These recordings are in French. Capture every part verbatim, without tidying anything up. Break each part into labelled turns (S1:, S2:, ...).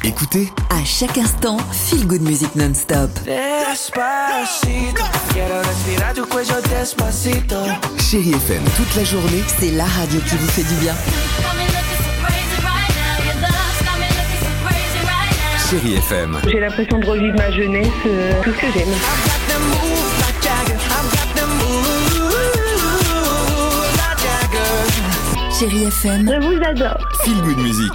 S1: Écoutez,
S2: À chaque instant, feel good music non-stop.
S3: Despacito, quiero respirar tu cuello despacito.
S1: Chérie F M toute la journée.
S2: C'est la radio qui vous fait du bien.
S1: Chérie F M.
S4: J'ai l'impression de revivre ma jeunesse, euh, tout ce que j'aime.
S3: Got them moves like Jagger, I've got them moves like Jagger.
S2: Chérie F M,
S4: Je vous adore.
S1: Feel Good Music.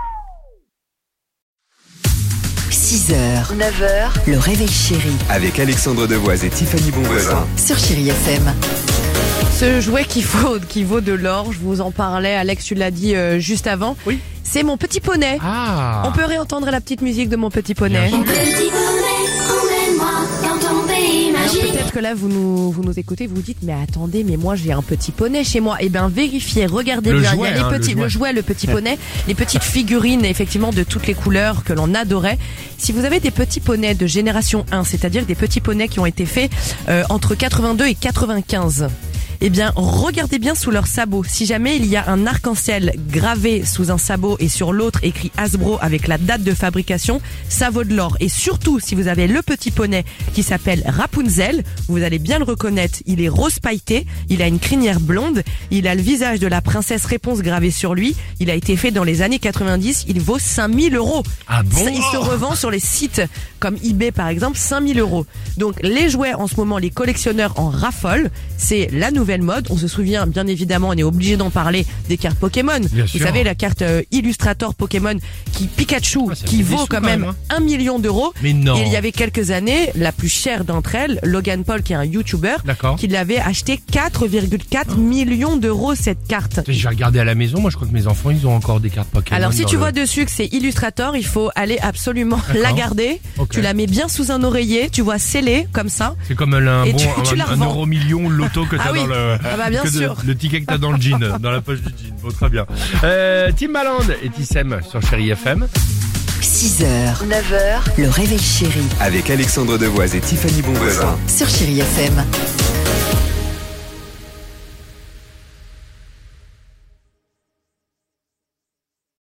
S2: six heures, neuf heures, le réveil chéri
S1: Avec Alexandre Devoise et Tiffany Bonvoisin.
S2: sur Chérie F M.
S5: Ce jouet qui vaut, qui vaut de l'or, je vous en parlais, Alex, tu l'as dit euh, juste avant.
S6: Oui.
S5: C'est mon petit poney.
S6: Ah.
S5: On peut réentendre la petite musique de mon petit poney.
S6: Bien sûr.
S7: Petit bonnet, emmène-moi dans ton pays
S5: Alors
S7: magique.
S5: peut-être que là vous nous vous nous écoutez, vous vous dites mais attendez, mais moi j'ai un petit poney chez moi. Eh bien vérifiez, regardez
S6: Le
S5: bien,
S6: jouet,
S5: il y a les
S6: hein, le
S5: petits,
S6: jouet.
S5: le jouet, le petit poney, les petites figurines effectivement de toutes les couleurs que l'on adorait. Si vous avez des petits poneys de génération un, c'est-à-dire des petits poneys qui ont été faits euh, entre quatre-vingt-deux et quatre-vingt-quinze. Eh bien, regardez bien sous leur sabot. Si jamais il y a un arc-en-ciel gravé sous un sabot et sur l'autre écrit Hasbro avec la date de fabrication, ça vaut de l'or. Et surtout, si vous avez le petit poney qui s'appelle Rapunzel, vous allez bien le reconnaître. Il est rose pailleté, il a une crinière blonde, il a le visage de la princesse Réponse gravé sur lui. Il a été fait dans les années quatre-vingt-dix, il vaut cinq mille euros.
S6: Ah bon?
S5: Ça, il se revend sur les sites comme eBay par exemple, cinq mille euros. Donc les jouets en ce moment, les collectionneurs en raffolent. C'est la nouvelle mode. On se souvient bien évidemment, on est obligé d'en parler, des cartes Pokémon.
S6: Bien
S5: Vous
S6: sûr.
S5: savez, la carte euh, Illustrator Pokémon qui Pikachu,
S6: Ah, ça
S5: qui
S6: fait des
S5: vaut
S6: sous
S5: quand
S6: quand
S5: même
S6: même, hein.
S5: un million d'euros.
S6: Mais non.
S5: Et il y avait quelques années, la plus chère d'entre elles, Logan Paul, qui est un YouTuber,
S6: D'accord.
S5: qui l'avait acheté quatre virgule quatre millions d'euros cette carte.
S6: Je vais regarder à la maison. Moi, je crois que mes enfants, ils ont encore des cartes Pokémon.
S5: Alors si
S6: dans
S5: tu
S6: le-
S5: vois dessus que c'est Illustrator, il faut aller absolument
S6: D'accord.
S5: la garder.
S6: Ok.
S5: Tu la mets bien sous un oreiller, tu vois scellée comme ça.
S6: C'est comme un,
S5: Et
S6: bon,
S5: tu-
S6: un,
S5: tu la
S6: un
S5: revends.
S6: euro million loto que t'as
S5: Ah oui.
S6: dans le,
S5: Ah bah, bien
S6: que de-
S5: sûr.
S6: le ticket que t'as dans le jean, dans la poche du jean. Bon, très bien. Euh, Timbaland et Tissem sur Chérie F M.
S2: six heures, neuf heures, le réveil chéri
S1: Avec Alexandre Devoise et Tiffany Bonvoisin.
S2: sur Chérie F M.